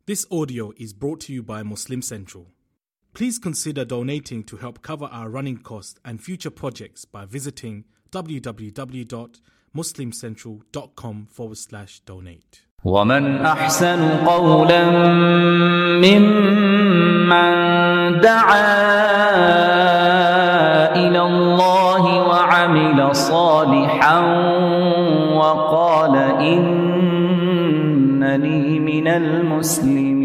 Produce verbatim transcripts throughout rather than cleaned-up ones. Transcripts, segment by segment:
This audio is brought to you by Muslim Central. Please consider donating to help cover our running costs and future projects by visiting www.muslimcentral.com forward slash donate. ومن أحسن قولا ممن دعا إلى الله وعمل صالحا وقال إنني من المسلمين.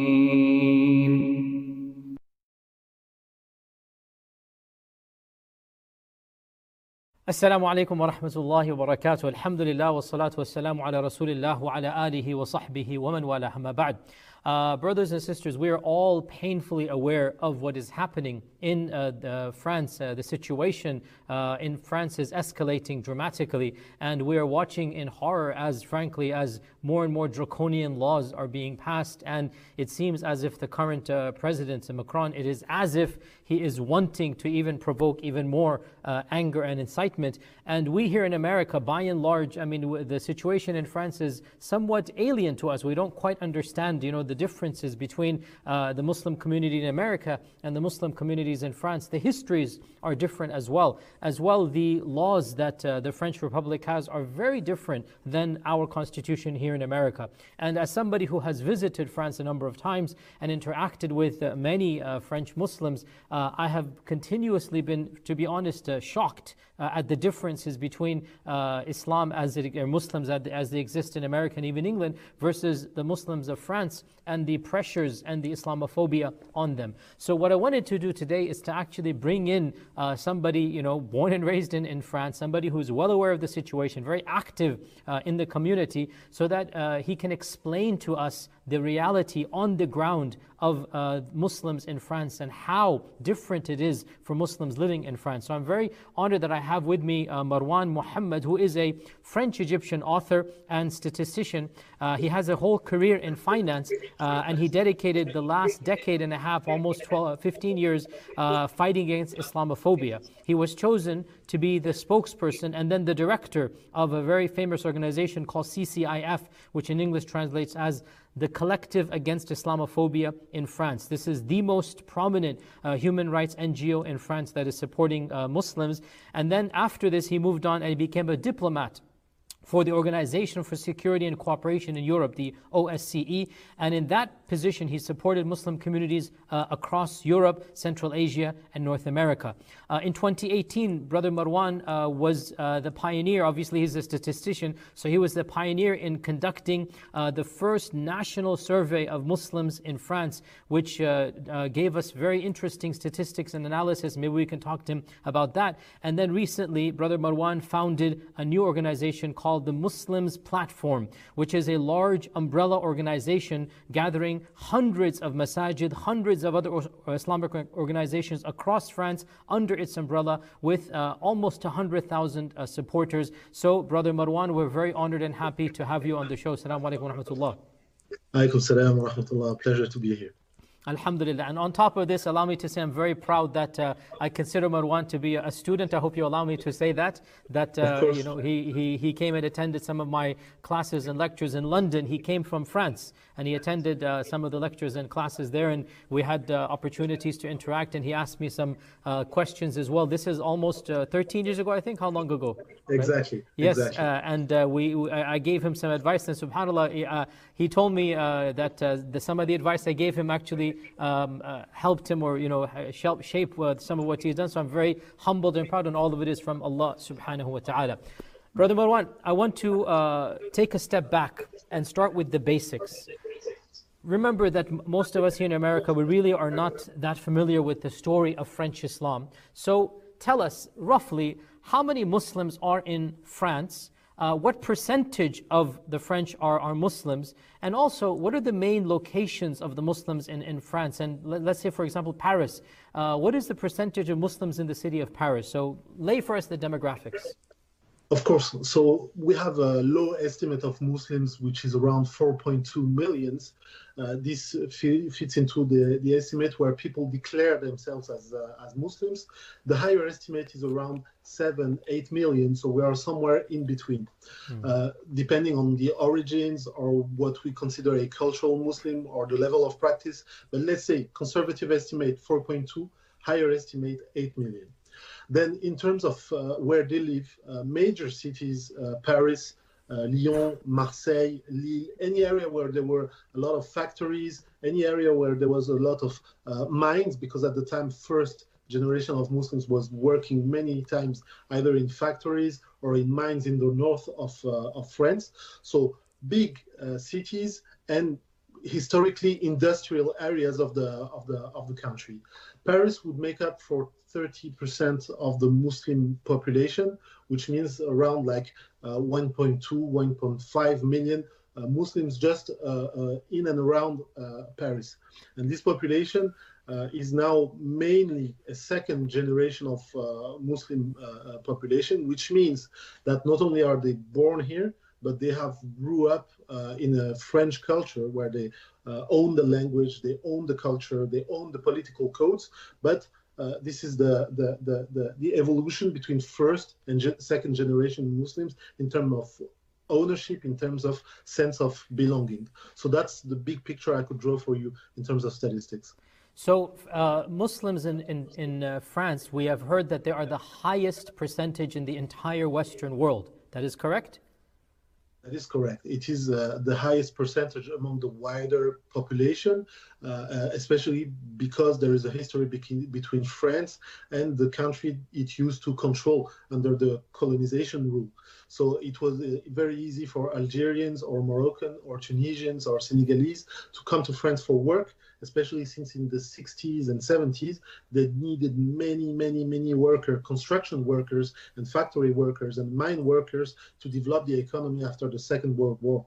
Assalamu alaikum wa rahmatullahi wa barakatuh. Alhamdulillah wa salatu wa salamu ala rasulillah wa ala alihi wa sahbihi wa man wala amma ba'd. Uh, brothers and sisters, we are all painfully aware of what is happening in uh, the France. Uh, the situation uh, in France is escalating dramatically, and we are watching in horror as, frankly, as more and more draconian laws are being passed. And it seems as if the current uh, president, Macron, it is as if he is wanting to even provoke even more uh, anger and incitement. And we here in America, by and large, I mean, the situation in France is somewhat alien to us. We don't quite understand, you know, the differences between uh, the Muslim community in America and the Muslim communities in France. The histories are different as well. As well, the laws that uh, the French Republic has are very different than our constitution here in America. And as somebody who has visited France a number of times and interacted with uh, many uh, French Muslims, uh, I have continuously been, to be honest, uh, shocked uh, at the differences between uh, Islam as it, or Muslims as, as they exist in America and even England versus the Muslims of France, and the pressures and the Islamophobia on them. So what I wanted to do today is to actually bring in uh, somebody, you know, born and raised in, in France, somebody who's well aware of the situation, very active uh, in the community, so that uh, he can explain to us the reality on the ground of uh, Muslims in France and how different it is for Muslims living in France. So I'm very honored that I have with me uh, Marwan Mohammed, who is a French-Egyptian author and statistician. Uh, he has a whole career in finance, uh, and he dedicated the last decade and a half, almost twelve, fifteen years, uh, fighting against Islamophobia. He was chosen to be the spokesperson and then the director of a very famous organization called C C I F, which in English translates as the Collective Against Islamophobia in France. This is the most prominent uh, human rights N G O in France that is supporting uh, Muslims. And then after this, he moved on and he became a diplomat for the Organization for Security and Cooperation in Europe, the O S C E. And in that position, he supported Muslim communities uh, across Europe, Central Asia, and North America. Uh, in twenty eighteen, Brother Marwan uh, was uh, the pioneer. Obviously, he's a statistician, so he was the pioneer in conducting uh, the first national survey of Muslims in France, which uh, uh, gave us very interesting statistics and analysis. Maybe we can talk to him about that. And then recently, Brother Marwan founded a new organization called the Muslims Platform, which is a large umbrella organization gathering hundreds of masajid, hundreds of other Islamic organizations across France under its umbrella with uh, almost one hundred thousand uh, supporters. So, Brother Marwan, we're very honored and happy to have you on the show. Assalamu alaikum wa rahmatullah. Alaikum salam wa rahmatullah. Pleasure to be here. Alhamdulillah. And on top of this, allow me to say I'm very proud that uh, I consider Marwan to be a student. I hope you allow me to say that. That uh, you know, he, he, he came and attended some of my classes and lectures in London. He came from France and he attended uh, some of the lectures and classes there, and we had uh, opportunities to interact, and he asked me some uh, questions as well. This is almost uh, thirteen years ago, I think. How long ago? Exactly. Right? Yes, exactly. Uh, and uh, we, we I gave him some advice, and subhanAllah, he, uh, he told me uh, that uh, the, some of the advice I gave him actually Um, uh, helped him, or you know, helped shape uh, some of what he's done. So I'm very humbled and proud, and all of it is from Allah subhanahu wa ta'ala. Brother Marwan, I want to uh, take a step back and start with the basics. Remember that most of us here in America, we really are not that familiar with the story of French Islam. So tell us roughly how many Muslims are in France. Uh, what percentage of the French are, are Muslims? And also, what are the main locations of the Muslims in, in France? And let, let's say, for example, Paris. Uh, what is the percentage of Muslims in the city of Paris? So lay for us the demographics. Of course. So we have a low estimate of Muslims, which is around four point two millions. Uh, this fits into the, the estimate where people declare themselves as uh, as Muslims. The higher estimate is around seven, eight million. So we are somewhere in between, mm. uh, depending on the origins or what we consider a cultural Muslim or the level of practice. But let's say conservative estimate four point two, higher estimate eight million. Then in terms of uh, where they live, uh, major cities, uh, Paris, uh, Lyon, Marseille, Lille, any area where there were a lot of factories, any area where there was a lot of uh, mines, because at the time, first generation of Muslims was working many times either in factories or in mines in the north of, uh, of France. So big uh, cities and historically industrial areas of the of the of the country. Paris would make up for thirty percent of the Muslim population, which means around like uh, one point two, one point five million uh, Muslims just uh, uh, in and around uh, Paris. And this population uh, is now mainly a second generation of uh, Muslim uh, population, which means that not only are they born here, but they have grew up uh, in a French culture where they uh, own the language, they own the culture, they own the political codes. But uh, this is the, the, the, the, the evolution between first and ge- second generation Muslims in terms of ownership, in terms of sense of belonging. So that's the big picture I could draw for you in terms of statistics. So uh, Muslims in, in, in uh, France, we have heard that they are the highest percentage in the entire Western world. That is correct? That is correct. It is uh, the highest percentage among the wider population, uh, uh, especially because there is a history between, between France and the country it used to control under the colonization rule. So it was uh, very easy for Algerians or Moroccan or Tunisians or Senegalese to come to France for work, especially since in the sixties and seventies, they needed many, many, many workers, construction workers and factory workers and mine workers to develop the economy after the Second World War.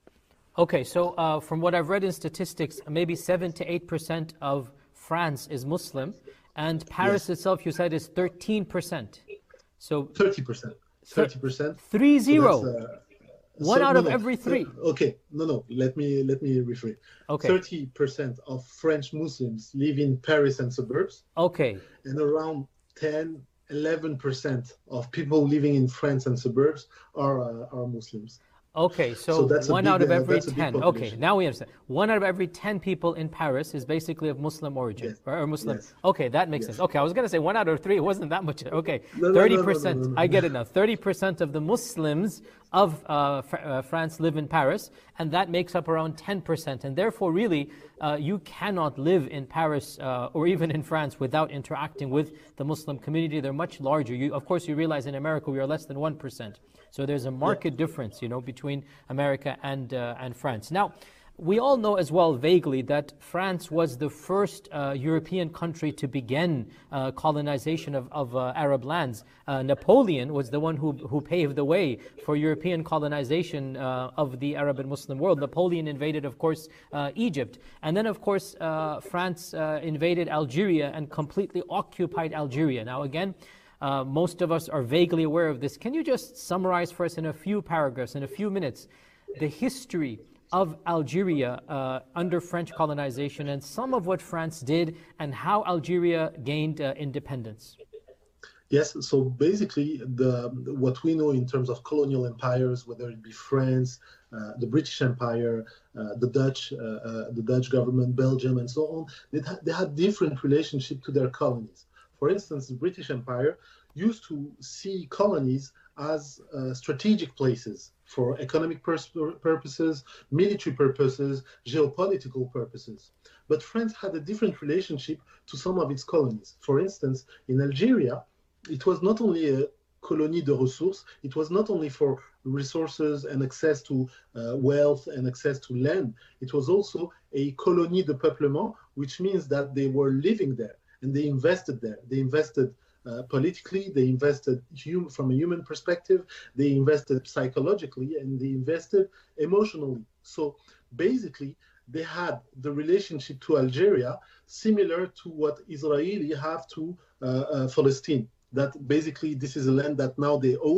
Okay, so uh, from what I've read in statistics, maybe seven to eight percent of France is Muslim, and Paris yes. itself, you said, is thirteen percent. So thirty percent. thirty percent. Three zero. So uh, One so, out no, of no. every three. Okay, no, no. Let me let me rephrase. Okay. Thirty percent of French Muslims live in Paris and suburbs. Okay. And around ten, eleven percent of people living in France and suburbs are uh, are Muslims. Okay, so, so one big, out of every uh, ten. Okay, now we understand. One out of every ten people in Paris is basically of Muslim origin, yes. or Muslim. Yes. Okay, that makes yes. sense. Okay, I was going to say one out of three. It wasn't that much. Okay, no, thirty no, percent. No, no, no, no, no. I get it now. thirty percent of the Muslims of uh, fr- uh, France live in Paris, and that makes up around ten percent. And therefore, really, uh, you cannot live in Paris uh, or even in France without interacting with the Muslim community. They're much larger. You, of course, you realize in America we are less than one percent. So there's a marked difference, you know, between America and uh, and France. Now, we all know as well vaguely that France was the first uh, European country to begin uh, colonization of, of uh, Arab lands. Uh, Napoleon was the one who who paved the way for European colonization uh, of the Arab and Muslim world. Napoleon invaded, of course, uh, Egypt. And then, of course, uh, France uh, invaded Algeria and completely occupied Algeria. Now, again, Uh, most of us are vaguely aware of this. Can you just summarize for us in a few paragraphs, in a few minutes, the history of Algeria uh, under French colonization and some of what France did and how Algeria gained uh, independence? Yes, so basically the what we know in terms of colonial empires, whether it be France, uh, the British Empire, uh, the Dutch, uh, uh, the Dutch government, Belgium, and so on, they, ha- they had different relationship to their colonies. For instance, the British Empire used to see colonies as uh, strategic places for economic pers- purposes, military purposes, geopolitical purposes. But France had a different relationship to some of its colonies. For instance, in Algeria, it was not only a colonie de ressources, it was not only for resources and access to uh, wealth and access to land, it was also a colonie de peuplement, which means that they were living there. And they invested there. They invested uh, politically, they invested hum- from a human perspective, they invested psychologically, and they invested emotionally. So basically, they had the relationship to Algeria similar to what Israeli have to uh, uh, Palestine. That basically this is a land that now they own,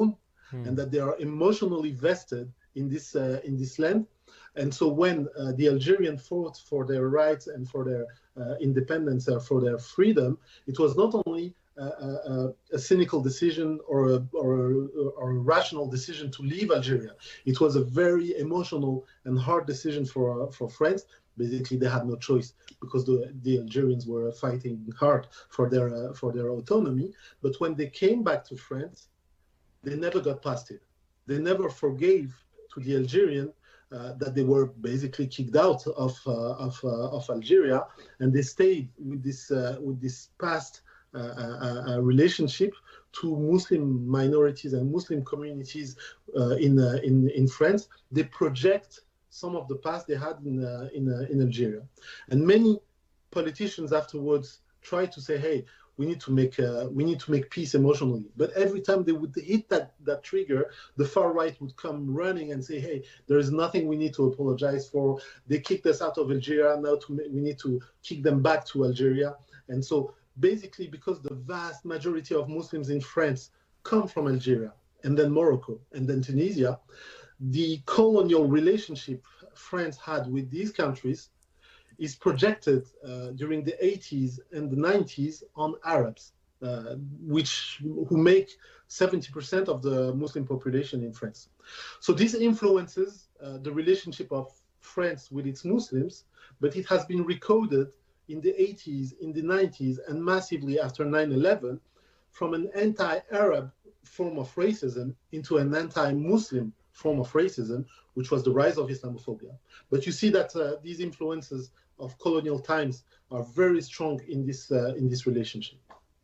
mm. and that they are emotionally vested in this uh, in this land. And so when uh, the Algerians fought for their rights and for their uh, independence, or for their freedom, it was not only a, a, a cynical decision or a, or, a, or a rational decision to leave Algeria. It was a very emotional and hard decision for for France. Basically, they had no choice because the, the Algerians were fighting hard for their uh, for their autonomy. But when they came back to France, they never got past it. They never forgave to the Algerian uh, that they were basically kicked out of uh, of uh, of Algeria, and they stayed with this uh, with this past uh, uh, uh, relationship to Muslim minorities and Muslim communities uh, in uh, in in France. They project some of the past they had in uh, in uh, in Algeria, and many politicians afterwards try to say, "Hey, we need to make uh, we need to make peace emotionally." But every time they would hit that that trigger, the far right would come running and say, "Hey, there is nothing we need to apologize for. They kicked us out of Algeria. Now to we need to kick them back to Algeria." And so basically, because the vast majority of Muslims in France come from Algeria and then Morocco and then Tunisia, the colonial relationship France had with these countries is projected uh, during the eighties and the nineties on Arabs, uh, which who make seventy percent of the Muslim population in France. So this influences uh, the relationship of France with its Muslims, but it has been recoded in the eighties, in the nineties, and massively after nine eleven from an anti-Arab form of racism into an anti-Muslim form of racism, which was the rise of Islamophobia. But you see that uh, these influences of colonial times are very strong in this uh, in this relationship.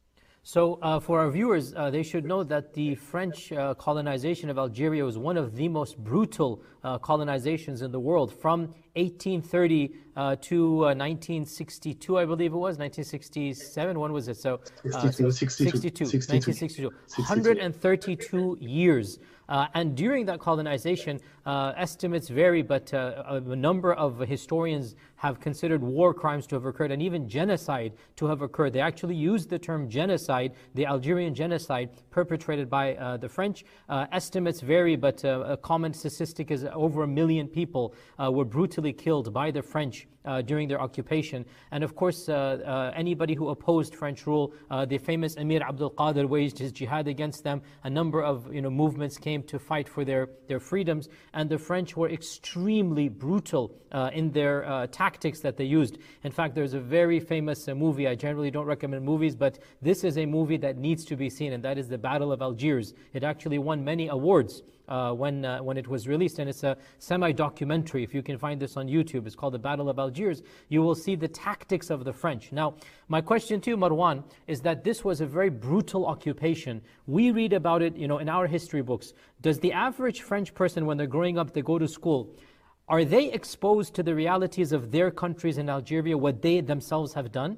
So uh, for our viewers, uh, they should know that the French uh, colonization of Algeria was one of the most brutal uh, colonizations in the world. From eighteen thirty uh, to uh, nineteen sixty-two, I believe it was, nineteen sixty-seven, when was it? So, uh, so sixty-two, nineteen sixty-two, one hundred thirty-two years. Uh, and during that colonization, uh, estimates vary, but uh, a number of historians have considered war crimes to have occurred and even genocide to have occurred. They actually used the term genocide, the Algerian genocide perpetrated by uh, the French. Uh, estimates vary, but uh, a common statistic is over a million people uh, were brutally killed by the French uh, during their occupation. And of course, uh, uh, anybody who opposed French rule, uh, the famous Emir Abdul Qadir waged his jihad against them. A number of you know movements came to fight for their, their freedoms, and the French were extremely brutal uh, in their uh, tactics that they used. In fact, there's a very famous uh, movie. I generally don't recommend movies, but this is a movie that needs to be seen, and that is the Battle of Algiers. It actually won many awards uh, when uh, when it was released, and it's a semi-documentary. If you can find this on YouTube, it's called the Battle of Algiers. You will see the tactics of the French. Now, my question to you, Marwan, is that this was a very brutal occupation. We read about it, you know, in our history books. Does the average French person, when they're growing up, they go to school, are they exposed to the realities of their countries in Algeria, what they themselves have done?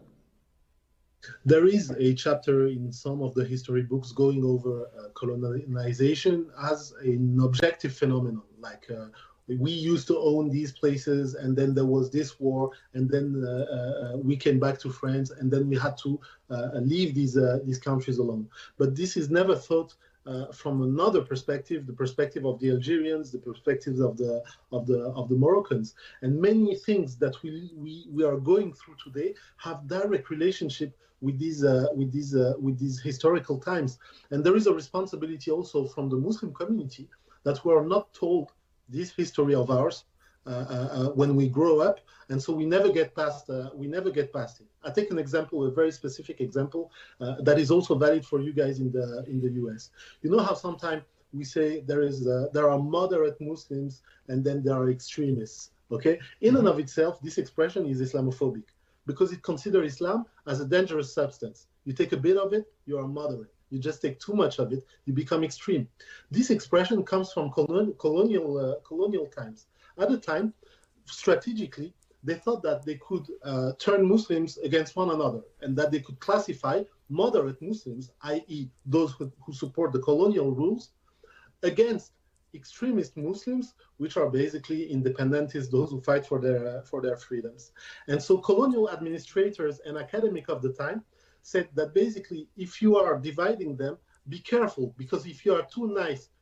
There is a chapter in some of the history books going over uh, colonization as an objective phenomenon, like uh, we used to own these places, and then there was this war, and then uh, uh, we came back to France, and then we had to uh, leave these uh, these countries alone. But this is never thought uh, from another perspective, the perspective of the Algerians, the perspectives of the of the of the Moroccans, and many things that we we, we are going through today have direct relationship with these uh, with these uh, with these historical times. And there is a responsibility also from the Muslim community that we are not told this history of ours uh, uh, when we grow up, and so we never get past uh, we never get past it. I take an example, a very specific example uh, that is also valid for you guys in the in the U S. You know how sometimes we say there is uh, there are moderate Muslims and then there are extremists. Okay, in and of itself, this expression is Islamophobic because it considers Islam as a dangerous substance. You take a bit of it, you are moderate. You just take too much of it, you become extreme. This expression comes from colonial colonial, uh, colonial times. At the time, strategically, they thought that they could uh, turn Muslims against one another, and that they could classify moderate Muslims, that is those who, who support the colonial rules, against extremist Muslims, which are basically independentists, those who fight for their uh, for their freedoms. And so colonial administrators and academics of the time said that basically if you are dividing them, be careful, because if you are too nice,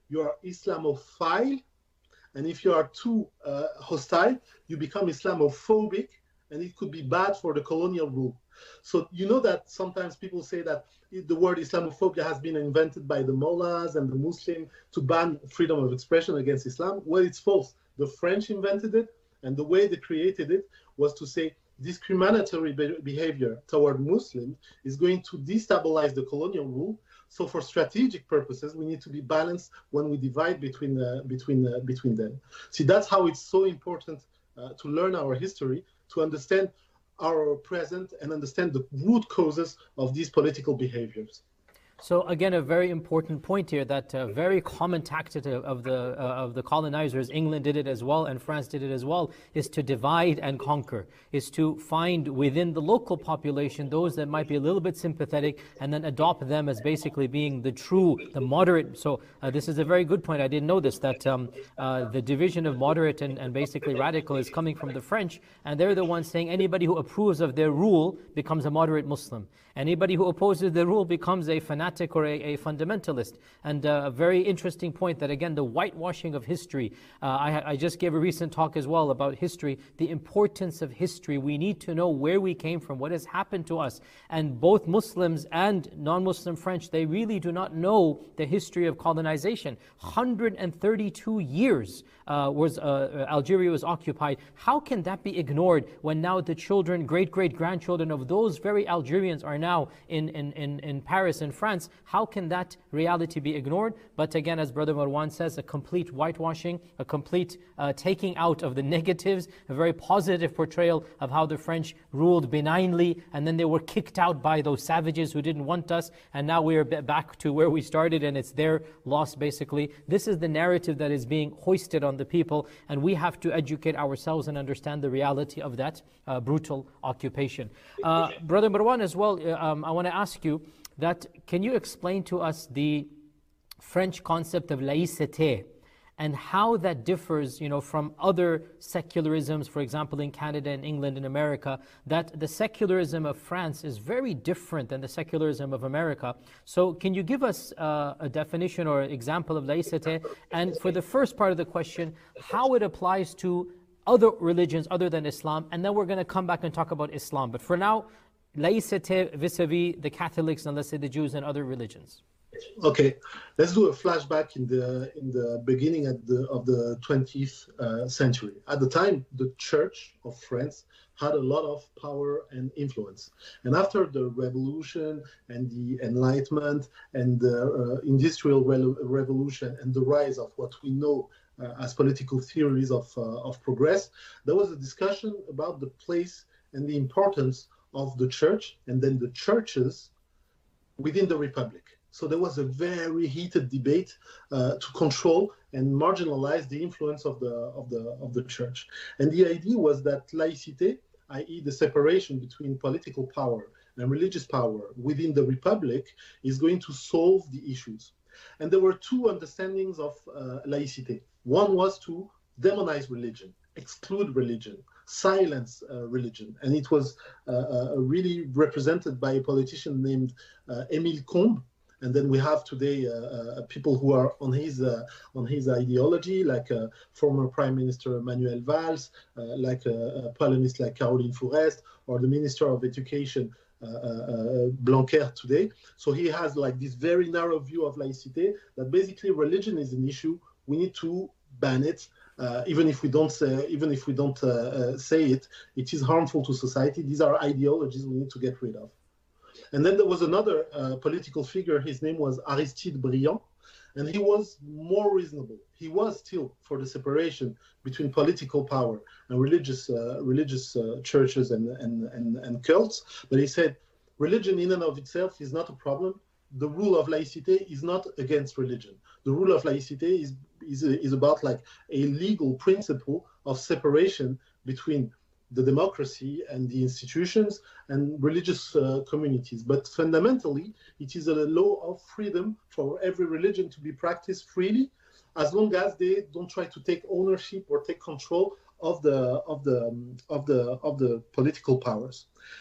you are Islamophile, and if you are too uh, hostile, you become Islamophobic, and it could be bad for the colonial rule. So you know that sometimes people say that the word Islamophobia has been invented by the mullahs and the Muslim to ban freedom of expression against Islam. Well, it's false. The French invented it, and the way they created it was to say discriminatory be- behavior toward Muslims is going to destabilize the colonial rule. So for strategic purposes, we need to be balanced when we divide between uh, between uh, between them. See, that's how it's so important uh, to learn our history, to understand our present and understand the root causes of these political behaviors. So again, a very important point here, that uh, very common tactic of the uh, of the colonizers, England did it as well and France did it as well, is to divide and conquer, is to find within the local population those that might be a little bit sympathetic and then adopt them as basically being the true, the moderate. So uh, this is a very good point. I didn't know this, that um, uh, the division of moderate and, and basically radical is coming from the French, and they're the ones saying anybody who approves of their rule becomes a moderate Muslim. Anybody who opposes the rule becomes a fanatic or a, a fundamentalist. And uh, a very interesting point that, again, the whitewashing of history. Uh, I, I just gave a recent talk as well about history, the importance of history. We need to know where we came from, what has happened to us. And both Muslims and non-Muslim French, they really do not know the history of colonization. one hundred thirty-two years uh, was uh, Algeria was occupied. How can that be ignored when now the children, great-great-grandchildren of those very Algerians are now now in, in, in, in Paris and France? How can that reality be ignored? But again, as Brother Marwan says, a complete whitewashing, a complete uh, taking out of the negatives, a very positive portrayal of how the French ruled benignly, and then they were kicked out by those savages who didn't want us, and now we are back to where we started, and it's their loss basically. This is the narrative that is being hoisted on the people, and we have to educate ourselves and understand the reality of that uh, brutal occupation. Uh, Brother Marwan as well, uh, Um, I want to ask you that, can you explain to us the French concept of laïcité and how that differs, you know, from other secularisms, for example, in Canada and England and America, that the secularism of France is very different than the secularism of America. So can you give us uh, a definition or example of laïcité? And for the first part of the question, how it applies to other religions other than Islam, and then we're going to come back and talk about Islam. But for now, laïcité vis-a-vis the Catholics and, let's say, the Jews and other religions. Okay, let's do a flashback in the in the beginning at the, of the twentieth uh, century. At the time, the Church of France had a lot of power and influence. And after the Revolution and the Enlightenment and the uh, Industrial Re- Revolution and the rise of what we know uh, as political theories of uh, of progress, there was a discussion about the place and the importance of the church and then the churches within the Republic. So there was a very heated debate uh, to control and marginalize the influence of the of the of the church. And the idea was that laïcité, that is the separation between political power and religious power within the Republic, is going to solve the issues. And there were two understandings of uh, laïcité. One was to demonize religion, exclude religion, silence uh, religion. And it was uh, uh, really represented by a politician named uh, Émile Combes. And then we have today uh, uh, people who are on his uh, on his ideology, like uh, former Prime Minister Manuel Valls, uh, like a, a polemist like Caroline Fourest, or the Minister of Education uh, uh, Blanquer today. So he has like this very narrow view of laïcité, that basically religion is an issue. We need to ban it. Uh, even if we don't say, even if we don't uh, uh, say it, it is harmful to society. These are ideologies we need to get rid of. And then there was another uh, political figure. His name was Aristide Briand, and he was more reasonable. He was still for the separation between political power and religious uh, religious uh, churches and, and, and, and cults. But he said, religion in and of itself is not a problem. The rule of laïcité is not against religion. The rule of laïcité is is, is about like a legal principle of separation between the democracy and the institutions and religious uh, communities. But fundamentally, it is a law of freedom for every religion to be practiced freely, as long as they don't try to take ownership or take control of the of the of the of the political powers.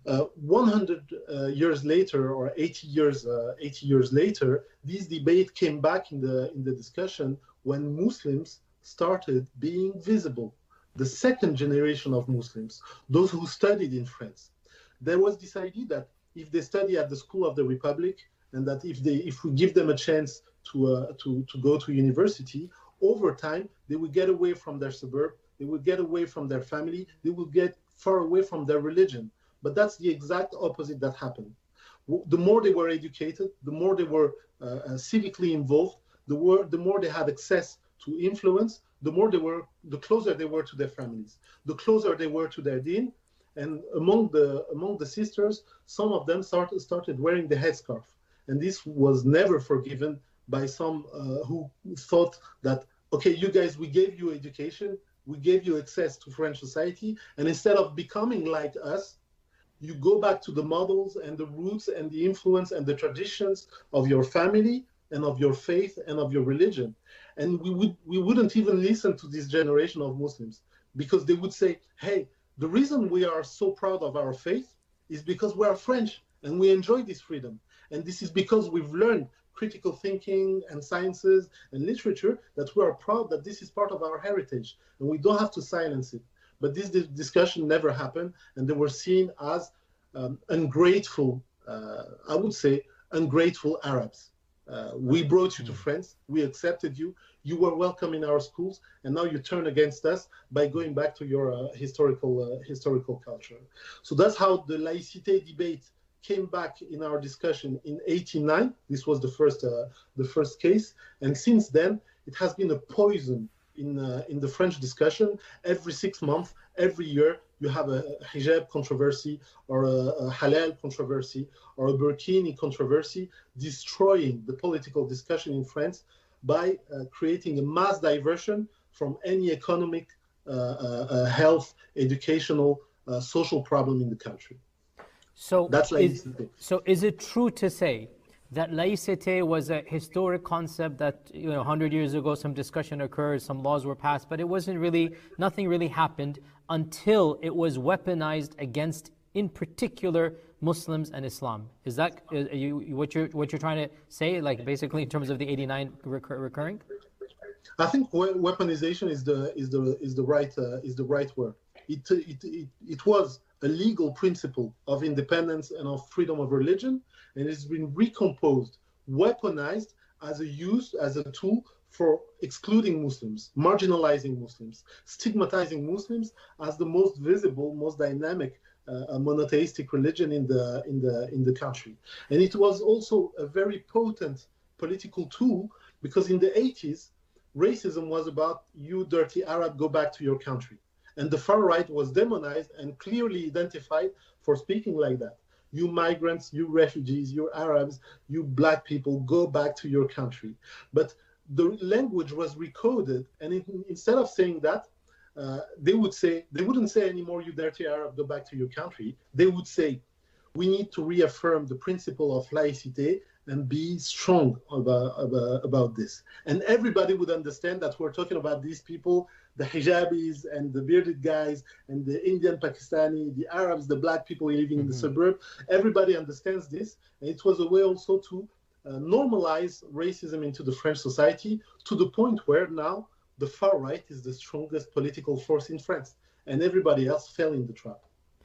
Uh, one hundred uh, years later, or eighty years, uh, eighty years later, this debate came back in the in the discussion when Muslims started being visible. The second generation of Muslims, those who studied in France, there was this idea that if they study at the School of the Republic, and that if they if we give them a chance to uh, to to go to university, over time they would get away from their suburb, they would get away from their family, they would get far away from their religion. But that's the exact opposite that happened. The more they were educated, the more they were uh, uh, civically involved, the more, the more they had access to influence, the more they were, the closer they were to their families, the closer they were to their deen. And among the among the sisters, some of them started started wearing the headscarf, and this was never forgiven by some uh, who thought that, okay, you guys, we gave you education, we gave you access to French society, and instead of becoming like us, you go back to the models and the roots and the influence and the traditions of your family and of your faith and of your religion. And we would we wouldn't even listen to this generation of Muslims, because they would say, hey, the reason we are so proud of our faith is because we are French and we enjoy this freedom. And this is because we've learned critical thinking and sciences and literature, that we are proud that this is part of our heritage and we don't have to silence it. But this discussion never happened, and they were seen as um, ungrateful, uh, I would say, ungrateful Arabs. Uh, we brought you to France, we accepted you, you were welcome in our schools, and now you turn against us by going back to your uh, historical uh, historical culture. So that's how the laïcité debate came back in our discussion in eighty-nine. This was the first uh, the first case, and since then it has been a poison in uh, in the French discussion. Every six months, every year, you have a hijab controversy or a, a halal controversy or a burkini controversy, destroying the political discussion in France by uh, creating a mass diversion from any economic, uh, uh, health, educational, uh, social problem in the country. So that's is, laïcité. So is it true to say that laïcité was a historic concept that, you know, one hundred years ago some discussion occurred, some laws were passed, but it wasn't really, nothing really happened until it was weaponized against, in particular, Muslims and Islam? Is that is, you, what you're what you're trying to say, like basically in terms of the eighty-nine recur, recurring? I think weaponization is the is the is the right uh, is the right word. It, it it it was a legal principle of independence and of freedom of religion, and it's been recomposed, weaponized as a use, as a tool for excluding Muslims, marginalizing Muslims, stigmatizing Muslims as the most visible, most dynamic uh, monotheistic religion in the in the in the country. And it was also a very potent political tool, because in the eighties, racism was about, you dirty Arab, go back to your country. And the far right was demonized and clearly identified for speaking like that. You migrants, you refugees, you Arabs, you black people, go back to your country. But the language was recoded, and it, instead of saying that, uh, they would say, they wouldn't say anymore, you dirty Arab, go back to your country. They would say, we need to reaffirm the principle of laïcité and be strong about, about, about this. And everybody would understand that we're talking about these people, the hijabis and the bearded guys and the Indian Pakistani, the Arabs, the black people living mm-hmm. in the suburb. Everybody understands this. And it was a way also to uh, normalize racism into the French society, to the point where now the far right is the strongest political force in France, and everybody else fell in the trap.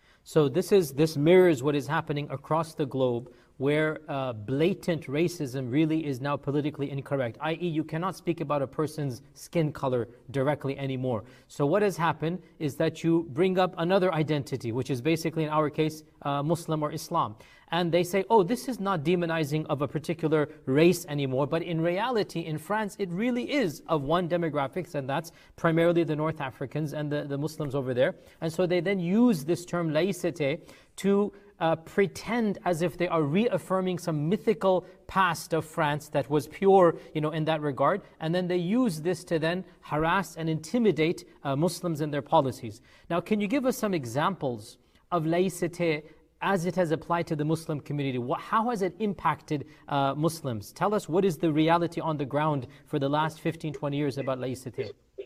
So this is this mirrors what is happening across the globe, where uh, blatant racism really is now politically incorrect, that is you cannot speak about a person's skin color directly anymore. So what has happened is that you bring up another identity, which is basically in our case uh, Muslim or Islam. And they say, oh, this is not demonizing of a particular race anymore, but in reality, in France, it really is of one demographics, and that's primarily the North Africans and the, the Muslims over there. And so they then use this term laïcité to uh, pretend as if they are reaffirming some mythical past of France that was pure, you know, in that regard. And then they use this to then harass and intimidate uh, Muslims in their policies. Now, can you give us some examples of laïcité as it has applied to the Muslim community? What, how has it impacted uh, Muslims? Tell us, what is the reality on the ground for the last fifteen, twenty years about laïcité?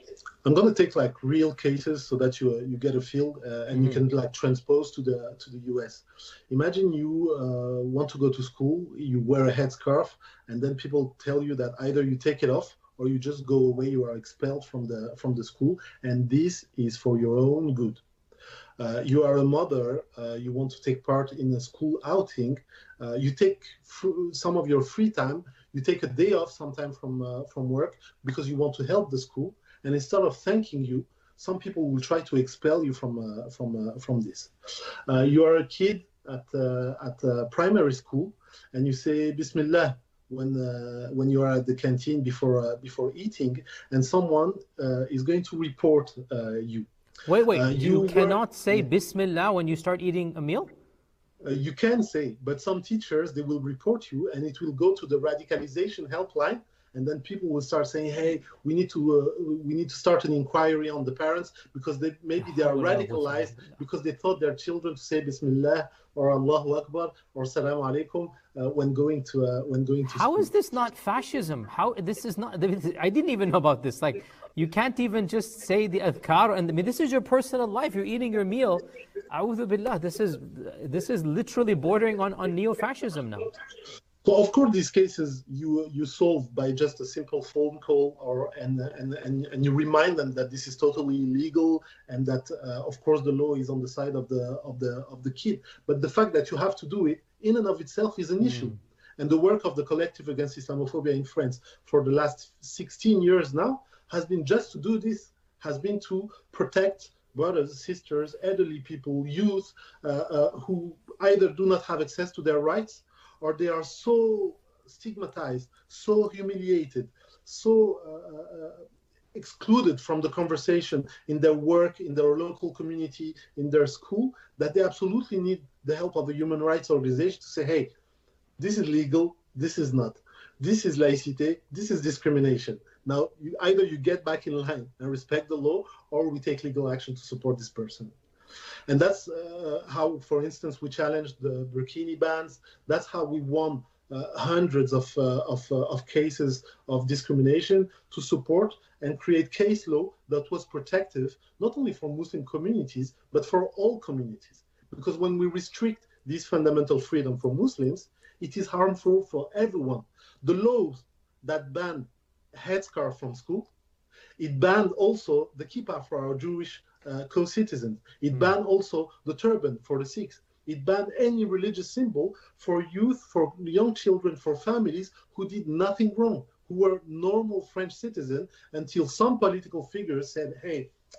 I'm going to take like real cases so that you uh, you get a feel uh, and mm-hmm. you can like transpose to the to the U S. Imagine you uh, want to go to school, you wear a headscarf, and then people tell you that either you take it off or you just go away, you are expelled from the from the school, and this is for your own good. Uh, you are a mother, uh, you want to take part in a school outing, uh, you take f- some of your free time, you take a day off sometime from uh, from work because you want to help the school. And instead of thanking you, some people will try to expel you from uh, from uh, from this. Uh, you are a kid at uh, at uh, primary school, and you say Bismillah when uh, when you are at the canteen before uh, before eating, and someone uh, is going to report uh, you. Wait, wait! Uh, you, you cannot were, say Bismillah when you start eating a meal? Uh, you can say, but some teachers, they will report you, and it will go to the radicalization helpline. And then people will start saying, "Hey, we need to uh, we need to start an inquiry on the parents because they maybe they are radicalized because they thought their children to say Bismillah or Allahu Akbar or Salaam Alaikum uh, when going to uh, when going to." How school. is this not fascism? How this is not? I didn't even know about this. Like, you can't even just say the adhkar, and I mean, this is your personal life. You're eating your meal. A'udhu billah. This is this is literally bordering on on neo-fascism now. So of course, these cases you you solve by just a simple phone call, or and and and, and you remind them that this is totally illegal, and that uh, of course the law is on the side of the of the of the kid. But the fact that you have to do it in and of itself is an mm. issue. And the work of the Collective Against Islamophobia in France for the last sixteen years now has been just to do this, has been to protect brothers, sisters, elderly people, youth uh, uh, who either do not have access to their rights, or they are so stigmatized, so humiliated, so uh, uh, excluded from the conversation in their work, in their local community, in their school, that they absolutely need the help of a human rights organization to say, hey, this is legal, this is not. This is laïcité, this is discrimination. Now, you, either you get back in line and respect the law, or we take legal action to support this person. And that's uh, how, for instance, we challenged the burkini bans. That's how we won uh, hundreds of, uh, of, uh, of cases of discrimination to support and create case law that was protective, not only for Muslim communities, but for all communities. Because when we restrict this fundamental freedom for Muslims, it is harmful for everyone. The laws that ban headscarf from school, it banned also the kippah for our Jewish Uh, co-citizens. It banned also the turban for the Sikhs. It banned any religious symbol for youth, for young children, for families who did nothing wrong, who were normal French citizens, until some political figures said, hey,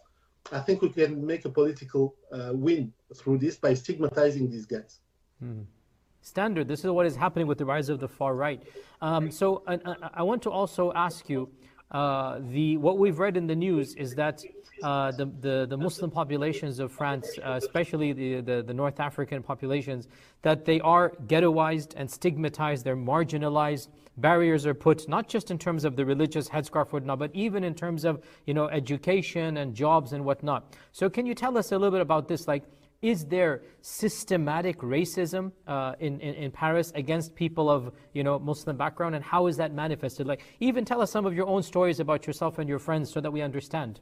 I think we can make a political uh, win through this by stigmatizing these guys. Hmm. Standard. This is what is happening with the rise of the far right. Um, so uh, I want to also ask you, uh, the what we've read in the news is that Uh, the, the, the Muslim populations of France, uh, especially the, the, the North African populations, that they are ghettoized and stigmatized, they're marginalized. Barriers are put, not just in terms of the religious headscarf or whatnot, but even in terms of, you know, education and jobs and whatnot. So can you tell us a little bit about this? Like, is there systematic racism uh, in, in, in Paris against people of, you know, Muslim background, and how is that manifested? Like, even tell us some of your own stories about yourself and your friends so that we understand.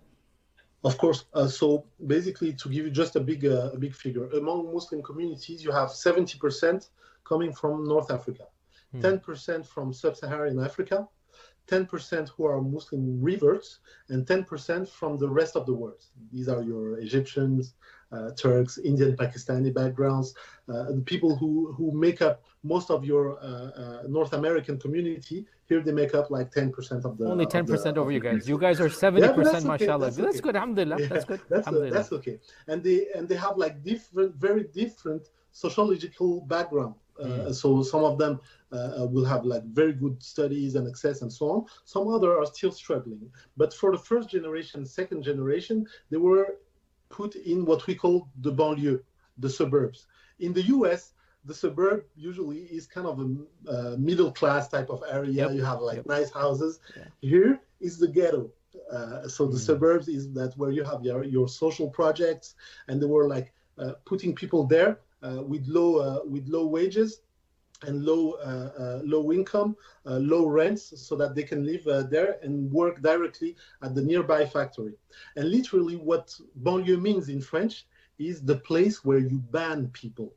Of course. Uh, so basically, to give you just a big, uh, a big figure, among Muslim communities, you have seventy percent coming from North Africa, hmm. ten percent from Sub-Saharan Africa, ten percent who are Muslim reverts, and ten percent from the rest of the world. These are your Egyptians, uh, Turks, Indian, Pakistani backgrounds, uh, the people who, who make up most of your uh, uh, North American community. Here they make up like ten percent of the... Only ten percent the, over you guys. You guys are seventy percent, yeah, mashallah. That's, okay. that's good, alhamdulillah. Yeah, that's good, that's, alhamdulillah. Uh, that's okay. And they and they have like different, very different sociological background. Uh, mm. So some of them uh, will have like very good studies and access and so on. Some other are still struggling. But for the first generation, second generation, they were put in what we call the banlieue, the suburbs. In the U S, the suburb usually is kind of a uh, middle class type of area. Yep. You have like yep. nice houses. Yeah. Here is the ghetto. Uh, so the mm. suburbs is that where you have your, your social projects, and they were like uh, putting people there uh, with low uh, with low wages, and low uh, uh, low income, uh, low rents, so that they can live uh, there and work directly at the nearby factory. And literally what banlieue means in French is the place where you ban people.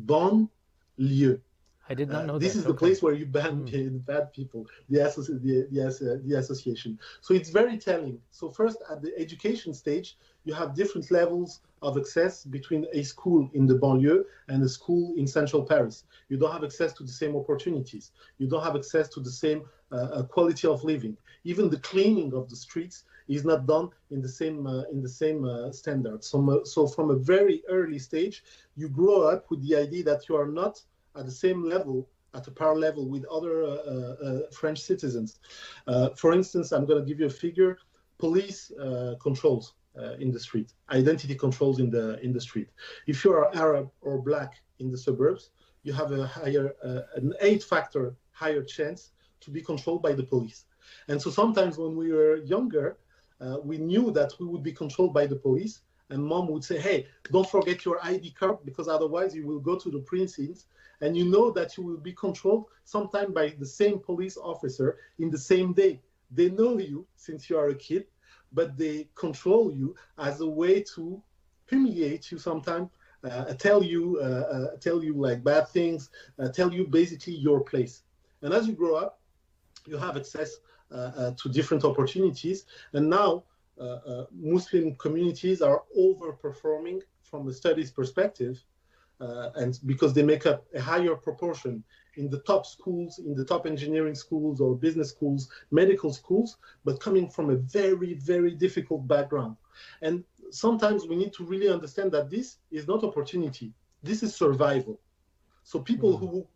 Banlieue. I did not know uh, this that. is the okay. place where you ban mm. bad people, the, associ the, the, uh, the association. So it's very telling. So first, at the education stage, you have different levels of access between a school in the banlieue and a school in central Paris. You don't have access to the same opportunities. You don't have access to the same uh, quality of living. Even the cleaning of the streets is not done in the same uh, in the same uh, standards. So, so from a very early stage, you grow up with the idea that you are not at the same level, at a par level with other uh, uh, French citizens. Uh, for instance, I'm going to give you a figure: police uh, controls uh, in the street, identity controls in the in the street. If you are Arab or Black in the suburbs, you have a higher, uh, an eight-factor higher chance to be controlled by the police. And so sometimes when we were younger, uh, we knew that we would be controlled by the police, and mom would say, hey, don't forget your I D card, because otherwise you will go to the precincts, and you know that you will be controlled sometime by the same police officer in the same day. They know you since you are a kid, but they control you as a way to humiliate you sometimes, uh, tell you, uh, uh, tell you like bad things, uh, tell you basically your place. And as you grow up, you have access uh, uh, to different opportunities. And now uh, uh, Muslim communities are overperforming from a studies perspective, uh, and because they make up a higher proportion in the top schools, in the top engineering schools or business schools, medical schools, but coming from a very, very difficult background. And sometimes we need to really understand that this is not opportunity. This is survival. So people who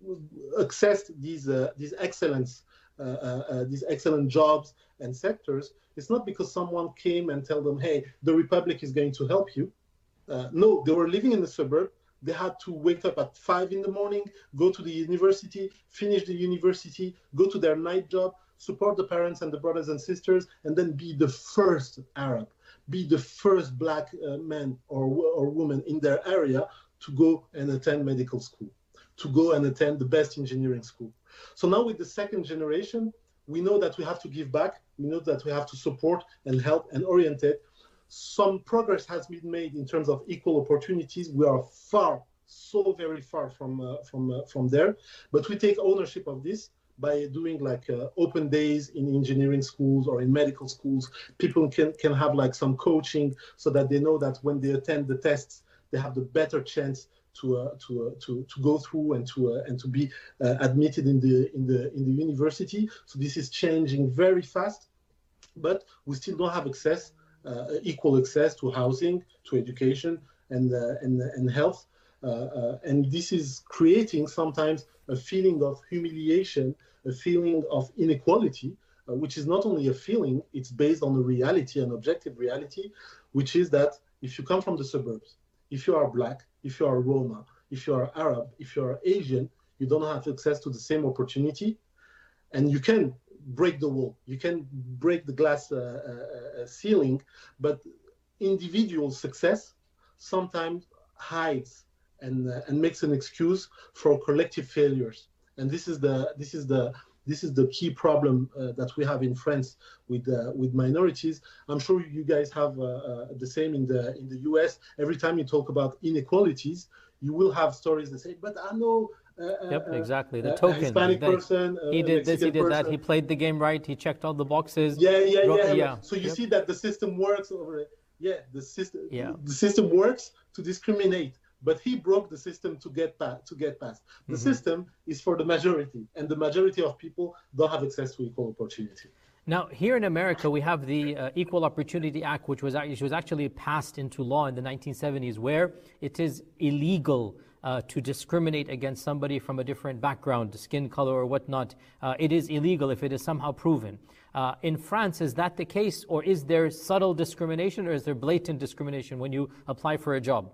access these uh, these excellence, uh, uh, these excellent jobs and sectors, it's not because someone came and tell them, hey, the Republic is going to help you. Uh, no, they were living in the suburb. They had to wake up at five in the morning, go to the university, finish the university, go to their night job, support the parents and the brothers and sisters, and then be the first Arab, be the first Black uh, man or, or woman in their area to go and attend medical school, to go and attend the best engineering school. So now with the second generation, we know that we have to give back. We know that we have to support and help and orientate. Some progress has been made in terms of equal opportunities. We are far, so very far from uh, from uh, from there. But we take ownership of this by doing like uh, open days in engineering schools or in medical schools. People can can have like some coaching so that they know that when they attend the tests, they have the better chance to uh, to uh, to to go through and to uh, and to be uh, admitted in the in the in the university. So this is changing very fast, but we still don't have access. Uh, equal access to housing, to education, and uh, and and health, uh, uh, and this is creating sometimes a feeling of humiliation, a feeling of inequality, uh, which is not only a feeling; it's based on a reality, an objective reality, which is that if you come from the suburbs, if you are Black, if you are Roma, if you are Arab, if you are Asian, you don't have access to the same opportunity, and you can break the wall, you can break the glass uh, uh, ceiling, but individual success sometimes hides and uh, and makes an excuse for collective failures. And this is the this is the this is the key problem uh, that we have in France with uh, with minorities. I'm sure you guys have uh, uh, the same in the in the U S. Every time you talk about inequalities, you will have stories that say, "But I know." Uh, yep, exactly. The uh, token. Hispanic they, person. Uh, he did this, he did person. that. He played the game right. He checked all the boxes. Yeah, yeah, yeah. yeah. So you yep. see that the system works over it. Yeah, the system. Yeah. The system works to discriminate, but he broke the system to get past. To get past. The mm-hmm. system is for the majority, and the majority of people don't have access to equal opportunity. Now, here in America, we have the uh, Equal Opportunity Act, which was, which was actually passed into law in the nineteen seventies, where it is illegal uh, to discriminate against somebody from a different background, skin color or whatnot. Uh, it is illegal if it is somehow proven. Uh, in France, is that the case, or is there subtle discrimination, or is there blatant discrimination when you apply for a job?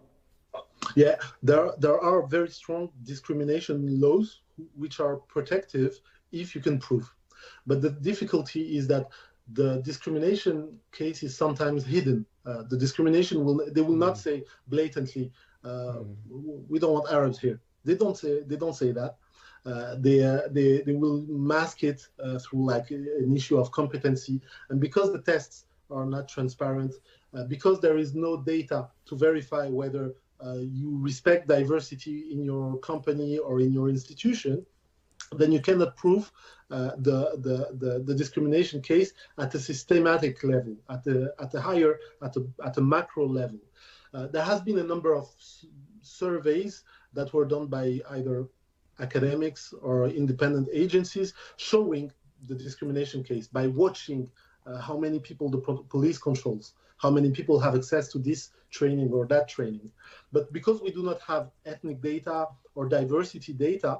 Yeah, there, there are very strong discrimination laws which are protective if you can prove. But the difficulty is that the discrimination case is sometimes hidden. Uh, the discrimination will they will not say blatantly, uh, mm. we don't want Arabs here. They don't say they don't say that. Uh, they, uh, they they will mask it uh, through like an issue of competency, and because the tests are not transparent, uh, because there is no data to verify whether uh, you respect diversity in your company or in your institution, then you cannot prove uh, the, the the the discrimination case at a systematic level, at the at a higher at a at a macro level. Uh, there has been a number of s- surveys that were done by either academics or independent agencies showing the discrimination case by watching uh, how many people the pro- police controls, how many people have access to this training or that training. But because we do not have ethnic data or diversity data,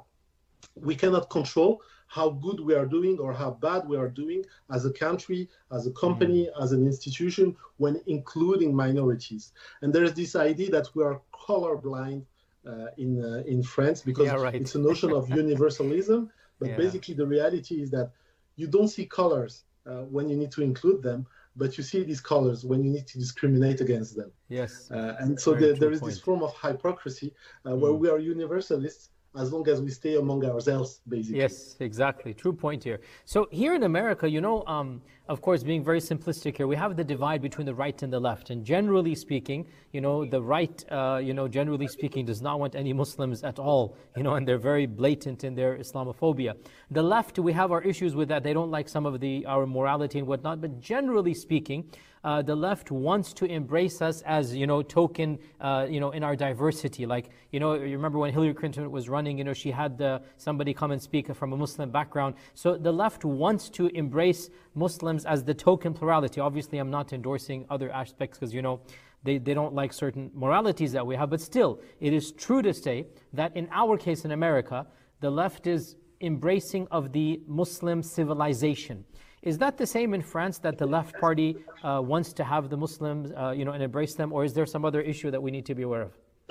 we cannot control how good we are doing or how bad we are doing as a country, as a company, mm. as an institution when including minorities. And there is this idea that we are colorblind Uh, in uh, in France because yeah, right. it's a notion of universalism, but yeah. basically the reality is that you don't see colors uh, when you need to include them, but you see these colors when you need to discriminate against them. Yes. Uh, and so there, there is point. this form of hypocrisy uh, where mm. we are universalists as long as we stay among ourselves, basically. Yes, exactly. True point here. So here in America, you know, um, of course, being very simplistic here, we have the divide between the right and the left. And generally speaking, you know, the right, uh, you know, generally speaking, does not want any Muslims at all, you know, and they're very blatant in their Islamophobia. The left, we have our issues with that. They don't like some of the our morality and whatnot. But generally speaking, Uh, the left wants to embrace us as, you know, token, uh, you know, in our diversity. Like, you know, you remember when Hillary Clinton was running, you know, she had uh, somebody come and speak from a Muslim background. So the left wants to embrace Muslims as the token plurality. Obviously, I'm not endorsing other aspects because, you know, they, they don't like certain moralities that we have. But still, it is true to say that in our case in America, the left is embracing of the Muslim civilization. Is that the same in France, that the left party uh, wants to have the Muslims, uh, you know, and embrace them, or is there some other issue that we need to be aware of?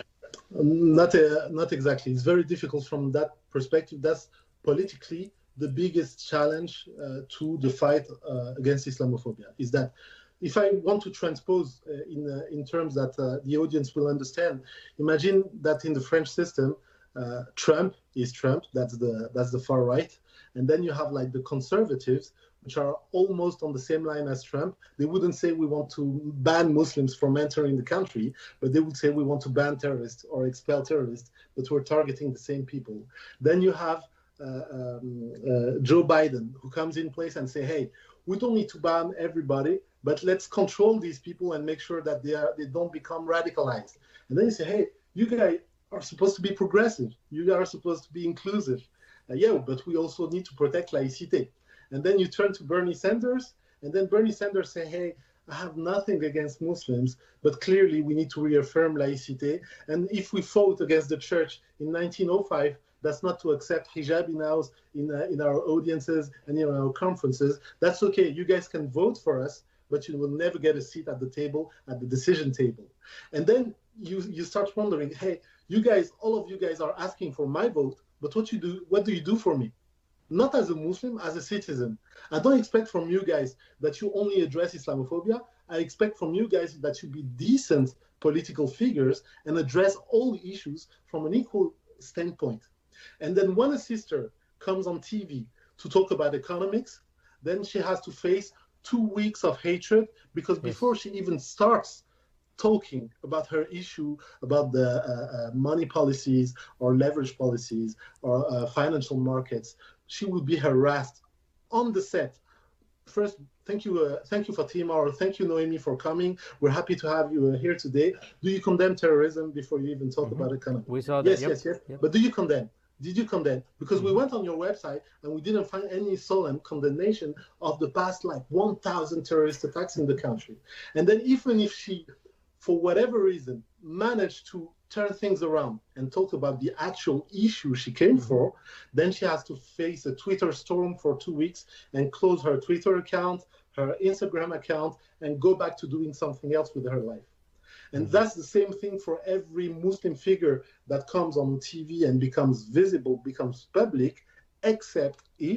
Um, not, uh, not exactly. It's very difficult from that perspective. That's politically the biggest challenge uh, to the fight uh, against Islamophobia. Is that if I want to transpose uh, in uh, in terms that uh, the audience will understand, imagine that in the French system, uh, Trump is Trump. That's the that's the far right, and then you have like the conservatives, which are almost on the same line as Trump. They wouldn't say we want to ban Muslims from entering the country, but they would say we want to ban terrorists or expel terrorists, but we're targeting the same people. Then you have uh, um, uh, Joe Biden, who comes in place and say, hey, we don't need to ban everybody, but let's control these people and make sure that they are they don't become radicalized. And then you say, hey, you guys are supposed to be progressive. You are supposed to be inclusive. Uh, yeah, but we also need to protect laïcité. And then you turn to Bernie Sanders, and then Bernie Sanders say, hey, I have nothing against Muslims, but clearly we need to reaffirm laïcité. And if we fought against the church in nineteen oh five, that's not to accept hijab in our, in, uh, in our audiences and in our conferences. That's okay. You guys can vote for us, but you will never get a seat at the table, at the decision table. And then you, you start wondering, hey, you guys, all of you guys are asking for my vote, but what you do, what do you do for me? Not as a Muslim, as a citizen. I don't expect from you guys that you only address Islamophobia. I expect from you guys that you be decent political figures and address all the issues from an equal standpoint. And then when a sister comes on T V to talk about economics, then she has to face two weeks of hatred because before she even starts talking about her issue about the uh, uh, money policies or leverage policies or uh, financial markets, she will be harassed on the set. First, thank you, uh, thank you Fatima, or thank you Noemi for coming. We're happy to have you uh, here today. Do you condemn terrorism before you even talk mm-hmm. about economy? We saw that. Yes, yep. yes, yes. Yep. But do you condemn? Did you condemn? Because mm-hmm. we went on your website and we didn't find any solemn condemnation of the past like one thousand terrorist attacks in the country. And then even if she, for whatever reason, managed to turn things around and talk about the actual issue she came mm-hmm. for, then she has to face a Twitter storm for two weeks and close her Twitter account, her Instagram account, and go back to doing something else with her life. And mm-hmm. that's the same thing for every Muslim figure that comes on T V and becomes visible, becomes public, except if,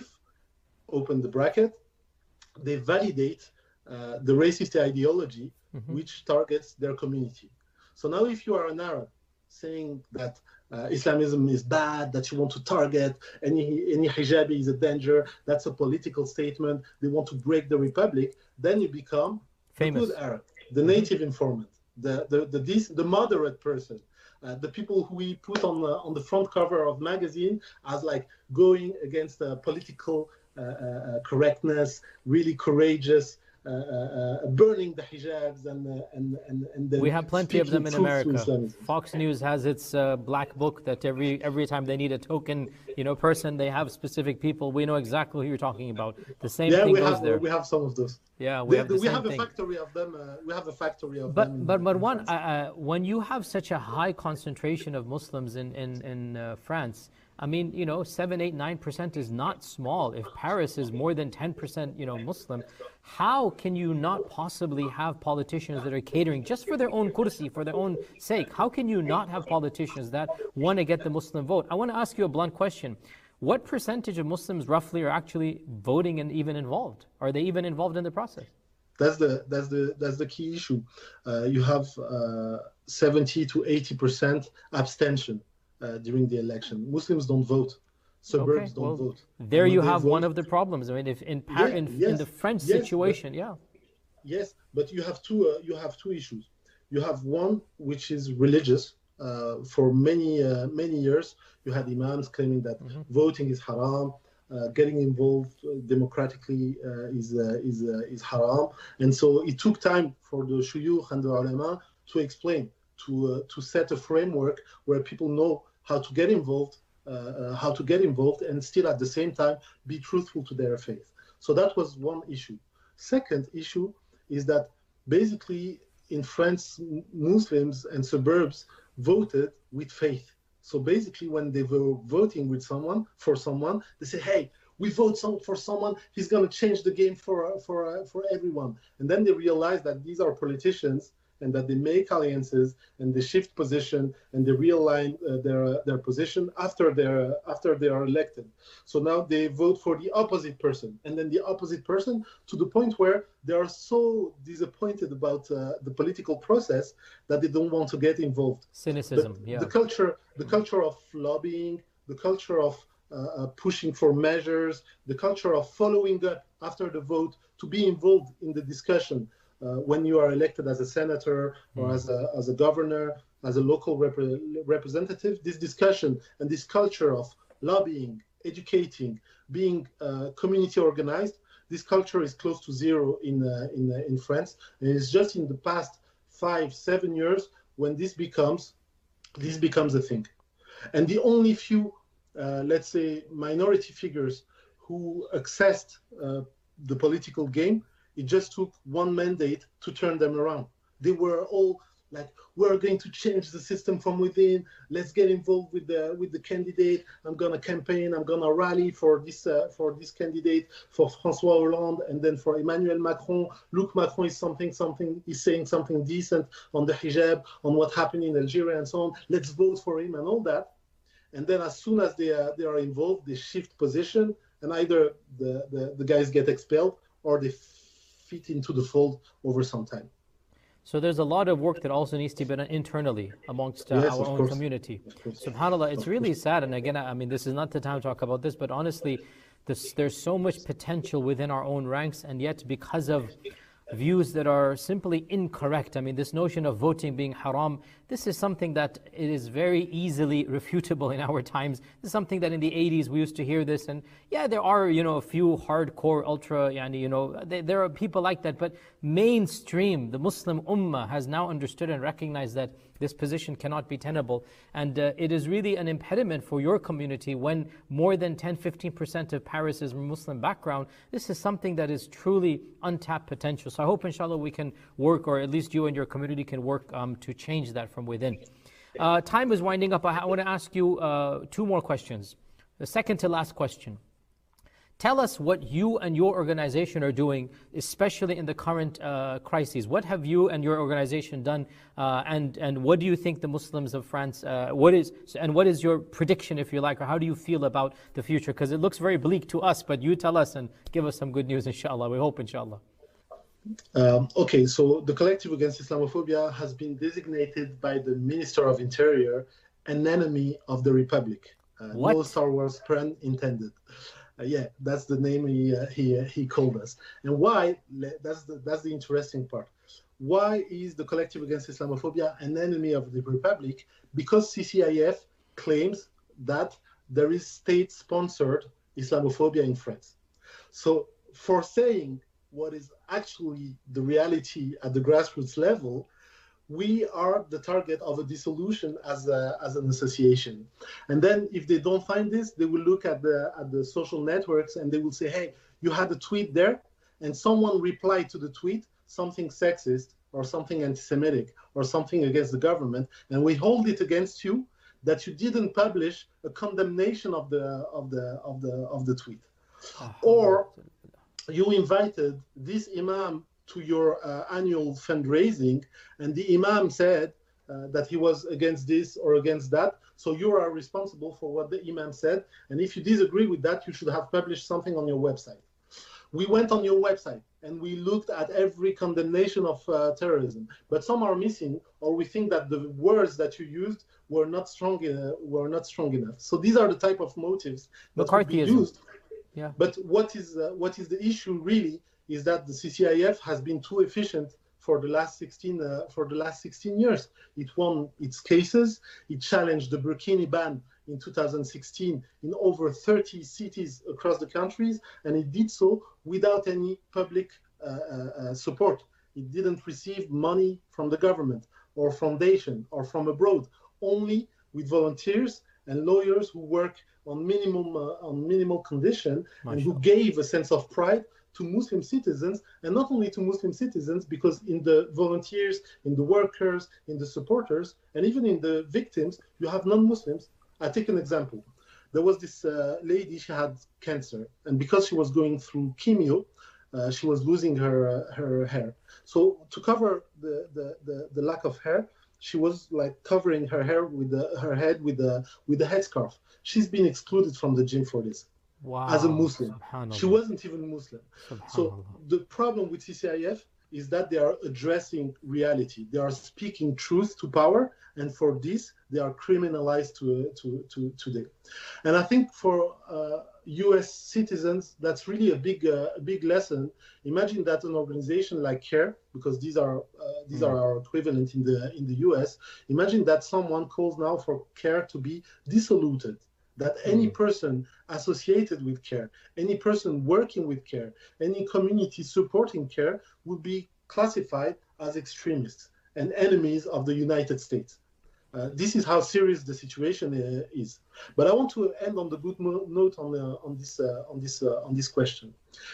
open the bracket, they validate uh, the racist ideology mm-hmm. which targets their community. So now if you are an Arab saying that uh, Islamism is bad, that you want to target any any hijabi is a danger. That's a political statement. They want to break the republic. Then you become famous, the good Arab, the native informant, the the the, the, the moderate person. Uh, the people who we put on the, on the front cover of magazine as like going against uh, political uh, uh, correctness, really courageous, uh, uh, burning the hijabs and uh, and and, and we have plenty of them in America. Fox News has its uh, black book that every every time they need a token, you know, person, they have specific people. We know exactly who you're talking about. The same yeah, thing we goes have, there. We have some of those. Yeah, we they, have the we same have thing. a factory of them. Uh, we have a factory of but, them. But but one uh, uh, when you have such a high concentration of Muslims in in in uh, France, I mean, you know, seven, eight, nine percent is not small. If Paris is more than ten percent, you know, Muslim, how can you not possibly have politicians that are catering just for their own kursi, for their own sake? How can you not have politicians that want to get the Muslim vote? I want to ask you a blunt question. What percentage of Muslims roughly are actually voting and even involved? Are they even involved in the process? That's the that's the that's the key issue. Uh, you have uh, seventy to eighty percent abstention uh, during the election. Muslims don't vote. Suburbs okay, don't well, vote. There when you have vote, one of the problems. I mean, if in Par- yeah, in, yes, in the French yes, situation, but, yeah. Yes, but you have two uh, you have two issues. You have one which is religious. Uh, for many uh, many years, you had imams claiming that mm-hmm. voting is haram, uh, getting involved democratically uh, is uh, is uh, is haram, and so it took time for the shuyukh and the ulama to explain, to uh, to set a framework where people know how to get involved, uh, uh, how to get involved, and still at the same time be truthful to their faith. So that was one issue. Second issue is that basically in France, Muslims and suburbs voted with faith. So basically when they were voting with someone, for someone, they say, hey, we vote some, for someone, he's going to change the game for, for, uh, for everyone. And then they realize that these are politicians and that they make alliances and they shift position and they realign uh, their their position after they're after they are elected. So now they vote for the opposite person, and then the opposite person, to the point where they are so disappointed about uh, the political process that they don't want to get involved. Cynicism, but yeah. The culture, the culture of lobbying, the culture of uh, uh, pushing for measures, the culture of following up after the vote to be involved in the discussion. Uh, when you are elected as a senator or mm. as a as a governor, as a local rep- representative, this discussion and this culture of lobbying, educating, being uh, community organized, this culture is close to zero in uh, in uh, in France, and it's just in the past five seven years when this becomes this becomes a thing, and the only few, uh, let's say, minority figures who accessed uh, the political game. It just took one mandate to turn them around. They were all like, we're going to change the system from within. Let's get involved with the with the candidate. I'm gonna campaign. I'm gonna rally for this uh, for this candidate, for François Hollande, and then for Emmanuel Macron. Look, Macron is something something. He's saying something decent on the hijab, on what happened in Algeria, and so on. Let's vote for him and all that. And then as soon as they are they are involved, they shift position, and either the the, the guys get expelled or they fit into the fold over some time. So there's a lot of work that also needs to be done internally amongst uh, yes, our own course. community. SubhanAllah, it's really sad. And again, I mean, this is not the time to talk about this, but honestly, this, there's so much potential within our own ranks, and yet because of views that are simply incorrect. I mean, this notion of voting being haram, this is something that it is very easily refutable in our times. This is something that in the eighties we used to hear this, and yeah, there are, you know, a few hardcore, ultra, yani, you know, they, there are people like that, but mainstream, the Muslim Ummah has now understood and recognized that this position cannot be tenable, and uh, it is really an impediment for your community when more than ten to fifteen percent of Paris is from Muslim background. This is something that is truly untapped potential. So I hope, inshallah, we can work, or at least you and your community can work um, to change that from within. Uh, time is winding up. I, I want to ask you uh, two more questions. The second to last question. Tell us what you and your organization are doing, especially in the current uh, crises. What have you and your organization done, uh, and and what do you think the Muslims of France? Uh, what is and what is your prediction, if you like, or how do you feel about the future? Because it looks very bleak to us, but you tell us and give us some good news, inshallah. We hope, inshallah. Um, okay, so the Collective Against Islamophobia has been designated by the Minister of Interior an enemy of the Republic. Uh, no Star Wars pun intended. Uh, yeah, that's the name he uh, he uh, he called us. And why? That's the that's the interesting part. Why is the Collective Against Islamophobia an enemy of the Republic? Because C C I F claims that there is state-sponsored Islamophobia in France. So for saying what is actually the reality at the grassroots level, we are the target of a dissolution as a, as an association. And then if they don't find this, they will look at the at the social networks and they will say, hey, you had a tweet there and someone replied to the tweet something sexist or something anti-Semitic or something against the government, and we hold it against you that you didn't publish a condemnation of the of the of the of the tweet. Oh, or you invited this imam to your uh, annual fundraising, and the imam said uh, that he was against this or against that, so you are responsible for what the imam said, and if you disagree with that, you should have published something on your website. We went on your website and we looked at every condemnation of uh, terrorism, but some are missing, or we think that the words that you used were not strong enough, were not strong enough. So these are the type of motives that would be used. Yeah. But what is uh, what is the issue really is that the C C I F has been too efficient for the last sixteen uh, for the last sixteen years. It won its cases. It challenged the burkini ban in two thousand sixteen in over thirty cities across the countries, and it did so without any public uh, uh, support. It didn't receive money from the government or foundation or from abroad, only with volunteers and lawyers who work on minimum uh, on minimal condition and who gave a sense of pride to Muslim citizens, and not only to Muslim citizens, because in the volunteers, in the workers, in the supporters, and even in the victims, you have non-Muslims. I take an example. There was this uh, lady, she had cancer, and because she was going through chemo, uh, she was losing her uh, her hair. So to cover the, the, the, the lack of hair, she was like covering her hair with the, her head with the with the headscarf. She's been excluded from the gym for this. Wow. As a Muslim. She wasn't even Muslim. So the problem with C C I F is that they are addressing reality. They are speaking truth to power, and for this, they are criminalized to, uh, to, to, today. And I think for uh, U S citizens, that's really a big, uh, a big lesson. Imagine that an organization like CARE, because these are uh, these mm. are our equivalent in the in the U S. Imagine that someone calls now for CARE to be dissoluted. That any person associated with CARE, any person working with CARE, any community supporting CARE would be classified as extremists and enemies of the United States. Uh, this is how serious the situation uh, is. But I want to end on the good mo- note on uh, on this uh, on this uh, on this question.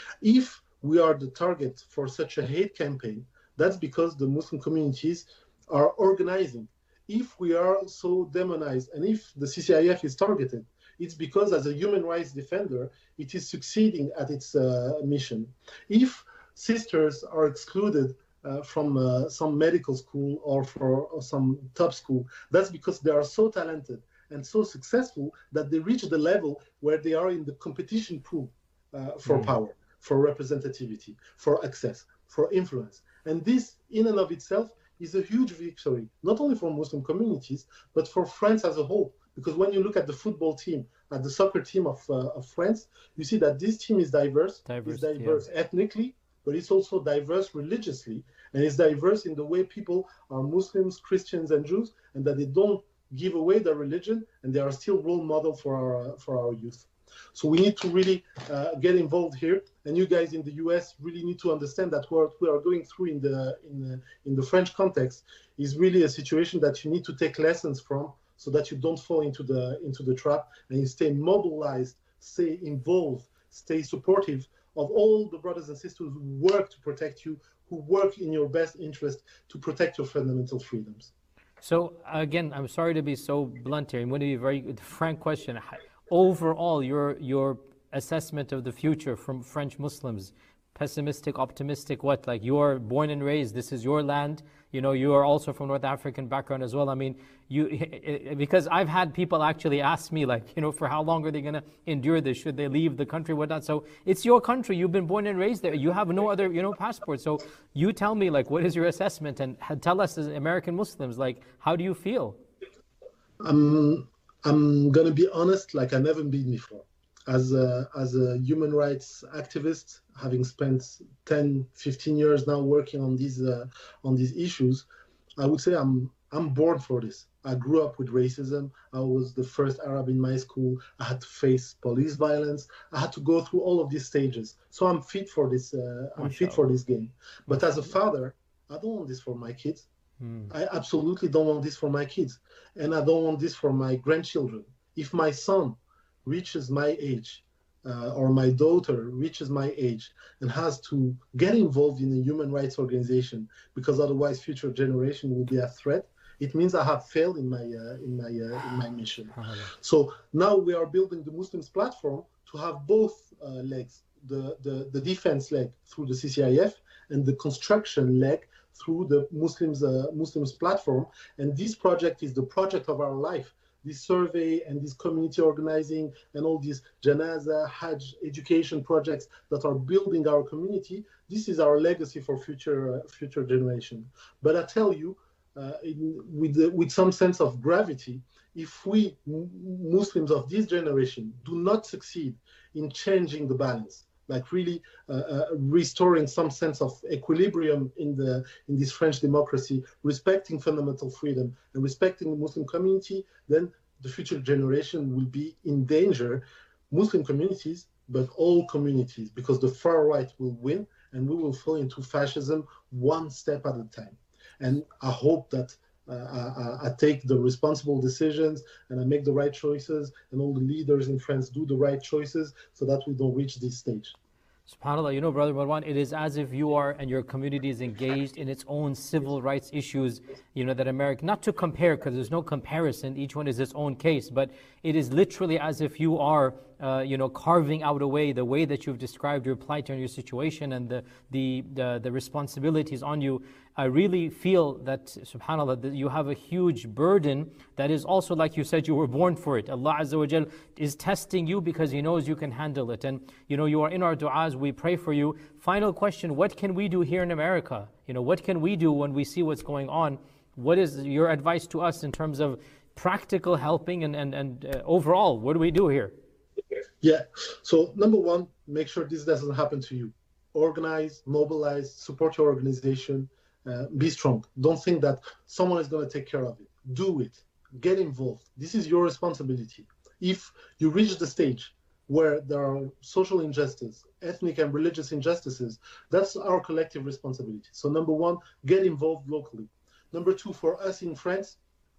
If we are the target for such a hate campaign, that's because the Muslim communities are organizing. If we are so demonized, and if the C C I F is targeted, it's because as a human rights defender, it is succeeding at its uh, mission. If sisters are excluded uh, from uh, some medical school or for or some top school, that's because they are so talented and so successful that they reach the level where they are in the competition pool uh, for mm. power, for representativity, for access, for influence. And this in and of itself is a huge victory, not only for Muslim communities, but for France as a whole. Because when you look at the football team, at the soccer team of, uh, of France, you see that this team is diverse. diverse it's diverse yeah. ethnically, but it's also diverse religiously. And it's diverse in the way people are Muslims, Christians, and Jews, and that they don't give away their religion, and they are still role model for our, uh, for our youth. So we need to really uh, get involved here, and you guys in the U S really need to understand that what we are going through in the in the, in the French context is really a situation that you need to take lessons from, so that you don't fall into the into the trap, and you stay mobilized, stay involved, stay supportive of all the brothers and sisters who work to protect you, who work in your best interest to protect your fundamental freedoms. So again, I'm sorry to be so blunt here. I'm going to be a very frank question. Overall, your your assessment of the future from French Muslims, pessimistic, optimistic, what? Like you're born and raised, this is your land. You know, you are also from North African background as well. I mean, you because I've had people actually ask me, like, you know, for how long are they going to endure this? Should they leave the country, whatnot? So it's your country. You've been born and raised there. You have no other, you know, passport. So you tell me, like, what is your assessment? And tell us as American Muslims, like, how do you feel? Um, I'm going to be honest, like I've never been before. As a, as a human rights activist, having spent ten, fifteen years now working on these uh, on these issues, I would say I'm I'm born for this. I grew up with racism. I was the first Arab in my school. I had to face police violence. I had to go through all of these stages. So I'm fit for this. Uh, I'm fit for this game. But as a father, I don't want this for my kids. Hmm. I absolutely don't want this for my kids, and I don't want this for my grandchildren. If my son reaches my age, uh, or my daughter reaches my age and has to get involved in a human rights organization because otherwise future generation will be a threat, it means I have failed in my uh, in my uh, in my mission. So now we are building the Muslims platform to have both uh, legs, the, the the defense leg through the C C I F and the construction leg through the Muslims uh, Muslims platform. And this project is the project of our life. This survey and this community organizing and all these Janaza, Hajj, education projects that are building our community, this is our legacy for future uh, future generation. But I tell you, uh, in, with, the, with some sense of gravity, if we Muslims of this generation do not succeed in changing the balance, like really uh, uh, restoring some sense of equilibrium in the in this French democracy, respecting fundamental freedom and respecting the Muslim community, then the future generation will be in danger. Muslim communities, but all communities, because the far right will win and we will fall into fascism one step at a time. And I hope that uh, I, I take the responsible decisions and I make the right choices, and all the leaders in France do the right choices so that we don't reach this stage. SubhanAllah, you know, Brother Marwan, it is as if you are and your community is engaged in its own civil rights issues, you know, that America, not to compare because there's no comparison, each one is its own case, but it is literally as if you are, uh, you know, carving out a way, the way that you've described your plight and your situation and the, the, the, the responsibilities on you. I really feel that, subhanAllah, that you have a huge burden that is also, like you said, you were born for it. Allah Azza wa Jal is testing you because He knows you can handle it. And, you know, you are in our du'as, we pray for you. Final question, what can we do here in America? You know, what can we do when we see what's going on? What is your advice to us in terms of practical helping and, and, and uh, overall, what do we do here? Yeah, so number one, make sure this doesn't happen to you. Organize, mobilize, support your organization. Uh, be strong. Don't think that someone is going to take care of it. Do it. Get involved. This is your responsibility. If you reach the stage where there are social injustice, ethnic and religious injustices, that's our collective responsibility. So number one, get involved locally. Number two, for us in France,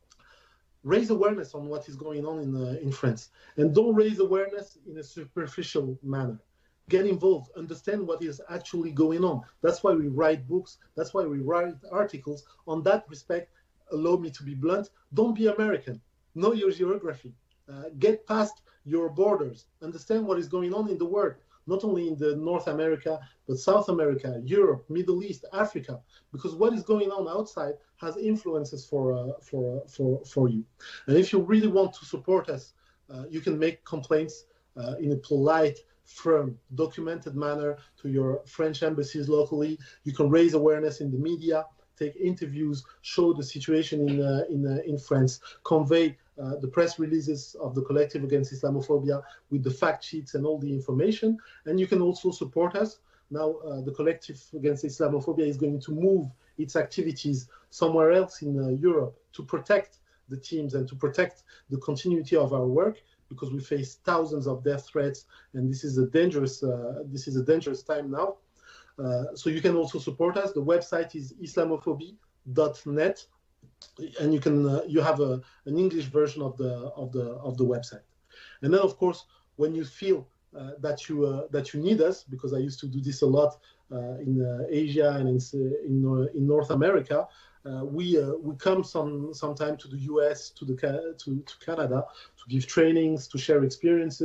raise awareness on what is going on in, uh, in France. And don't raise awareness in a superficial manner. Get involved, understand what is actually going on. That's why we write books. That's why we write articles. On that respect, allow me to be blunt, don't be American. Know your geography. Uh, get past your borders. Understand what is going on in the world, not only in the North America, but South America, Europe, Middle East, Africa, because what is going on outside has influences for, uh, for, uh, for, for you. And if you really want to support us, uh, you can make complaints uh, in a polite, firm, documented manner to your French embassies locally. You can raise awareness in the media, take interviews, show the situation in uh, in uh, in France, convey uh, the press releases of the Collective Against Islamophobia with the fact sheets and all the information. And you can also support us. Now, uh, the Collective Against Islamophobia is going to move its activities somewhere else in uh, Europe to protect the teams and to protect the continuity of our work, because we face thousands of death threats, and this is a dangerous uh, this is a dangerous time now. Uh, so you can also support us. The website is islamophobie dot net, and you can uh, you have a, an English version of the of the of the website. And then, of course, when you feel uh, that you uh, that you need us, because I used to do this a lot uh, in uh, Asia and in in, uh, in North America. Uh, we uh, we come some sometime to the U S, to the to, to Canada, to give trainings, to share experiences,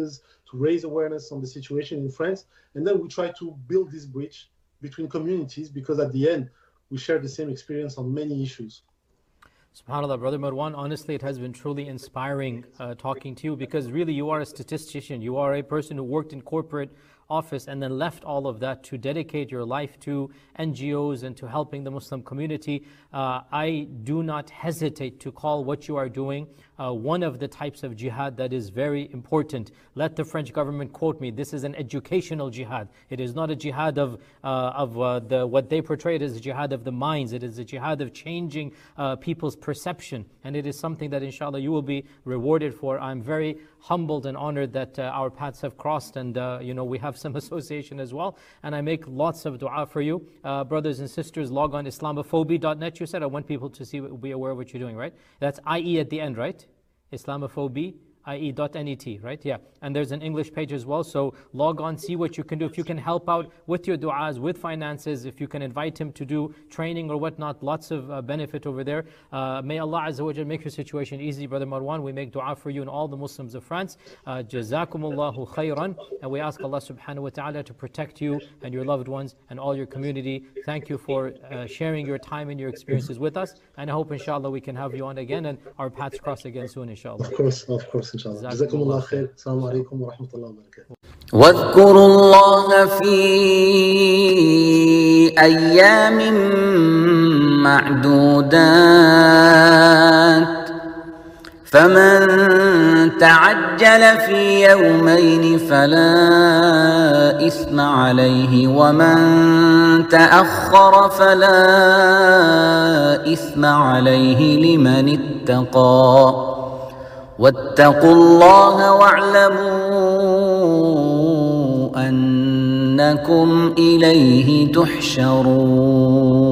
to raise awareness on the situation in France. And then we try to build this bridge between communities, because at the end, we share the same experience on many issues. SubhanAllah, Brother Marwan, honestly, it has been truly inspiring uh, talking to you, because really you are a statistician. You are a person who worked in corporate office and then left all of that to dedicate your life to N G Os and to helping the Muslim community. Uh, I do not hesitate to call what you are doing uh, one of the types of jihad that is very important. Let the French government quote me, this is an educational jihad. It is not a jihad of, uh, of uh, the, what they portray it as a jihad of the minds. It is a jihad of changing uh, people's perception. And it is something that inshallah you will be rewarded for. I'm very humbled and honored that uh, our paths have crossed, and uh, you know, we have some association as well. And I make lots of dua for you. Uh, brothers and sisters, log on islamophobia dot net. You said I want people to see, be aware of what you're doing, right? That's I E at the end, right? Islamophobia. I E dot net, right? Yeah. And there's an English page as well. So log on, see what you can do. If you can help out with your du'as, with finances, if you can invite him to do training or whatnot, lots of uh, benefit over there. Uh, may Allah Azza wa Jal make your situation easy, Brother Marwan. We make dua for you and all the Muslims of France. Uh, Jazakumullahu khairan. And we ask Allah subhanahu wa ta'ala to protect you and your loved ones and all your community. Thank you for uh, sharing your time and your experiences with us. And I hope inshallah we can have you on again and our paths cross again soon inshallah. Of course, of course. جزاكم الله خير. السلام عليكم ورحمة الله وبركاته. واذكروا الله في أيام معدودات فمن تعجل في يومين فلا إثم عليه ومن تأخر فلا إثم عليه لمن اتقى واتقوا الله واعلموا أنكم إليه تحشرون.